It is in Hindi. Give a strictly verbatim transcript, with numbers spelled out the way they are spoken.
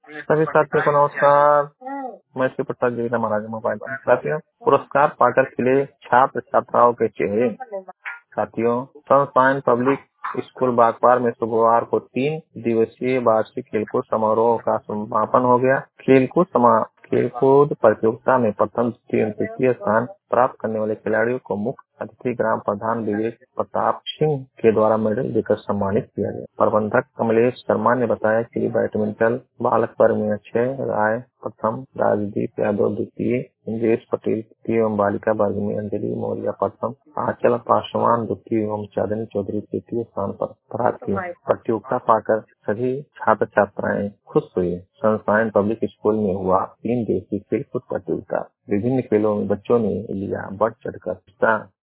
सभी साथियों को नमस्कार। मैं श्री प्रसाद जी महाराज मोबाइल पर। साथियों, पुरस्कार पाकर खिले छात्र छात्राओं के चेहरे। साथियों, सनशाइन पब्लिक स्कूल बागपार में शुक्रवार को तीन दिवसीय वार्षिक खेलकूद समारोह का समापन हो गया। खेलकूद समा खेलकूद प्रतियोगिता में प्रथम द्वितीय और तृतीय स्थान प्राप्त करने वाले खिलाड़ियों को मुख्य अतिथि ग्राम प्रधान विवेक प्रताप सिंह के द्वारा मेडल देकर सम्मानित किया गया। प्रबंधक कमलेश शर्मा ने बताया कि बैडमिंटन बालक वर्ग में अक्षय राय प्रथम, राजदीप यादव द्वितीय, इंद्रेश पटेल तृतीय एवं बालिका वर्ग में अंजलि मौर्य प्रथम, आंचल पासवान द्वितीय एवं चांदनी चौधरी तृतीय स्थान पर प्राप्त किए। प्रतियोगिता पाकर सभी छात्र छात्राएं खुश हुए। सनशाइन पब्लिक स्कूल में हुआ तीन दिवसीय खेलकूद प्रतियोगिता। विभिन्न खेलों में बच्चों ने लिया बढ़ चढ़कर हिस्सा।